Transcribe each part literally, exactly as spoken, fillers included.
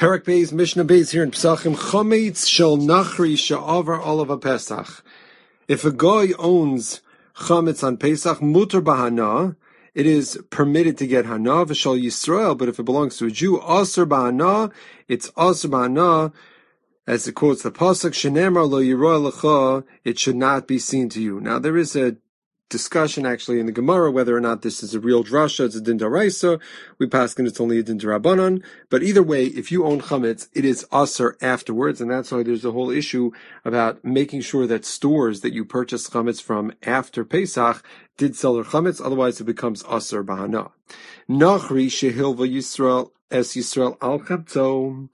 Perek Beis, Mishnah Beis here in Pesachim. Chametz shel nachri she'avar olav Pesach. If a guy owns chametz on Pesach, mutar b'hana, it is permitted to get hana v'shel Yisrael. But if it belongs to a Jew, aser b'hana, it's aser b'hana. As it quotes the pasuk, shenemar lo yirah lecha, it should not be seen to you. Now there is a discussion actually in the Gemara whether or not this is a real drasha, it's a din daraisa. We pass and it's only a din darabanan. But either way, if you own chametz, it is aser afterwards, and that's why there's a whole issue about making sure that stores that you purchase chametz from after Pesach did sell their chametz, otherwise it becomes aser bahana. Nachri shehilva Yisrael es Yisrael al chabto.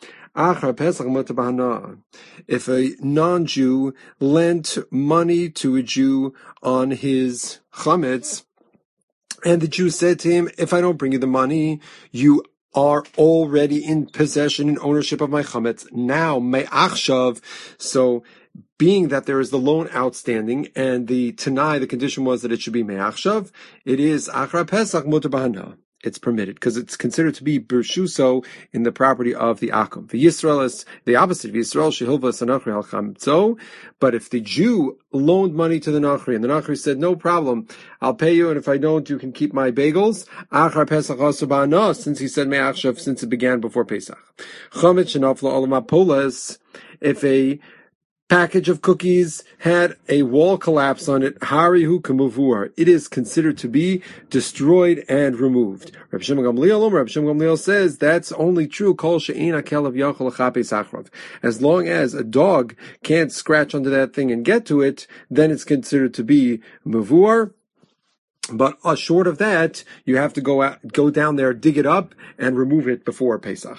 If a non-Jew lent money to a Jew on his chametz, and the Jew said to him, if I don't bring you the money, you are already in possession and ownership of my chametz. Now, me'achshav, so being that there is the loan outstanding, and the Tanai, the condition was that it should be me'achshav, it is achra Pesach mutar b'hana. It's permitted because it's considered to be birshuso in the property of the akum. The Yisrael is the opposite of Yisrael, shehilva sanachri al chamtzo. But if the Jew loaned money to the nachri and the nachri said, no problem, I'll pay you, and if I don't, you can keep my bagels. Achar Pesach asubana, since he said me'achshav, since it began before Pesach. Chametz shenafla olam hapolas, if a package of cookies had a wall collapse on it, harihu kamuvur, it is considered to be destroyed and removed. Reb Shimon Gamliel, Reb Shimon Gamliel says that's only true kol she'ein hakelav yachol lachapes achrav. As long as a dog can't scratch under that thing and get to it, then it's considered to be muvur. But uh, short of that, you have to go out, go down there, dig it up, and remove it before Pesach.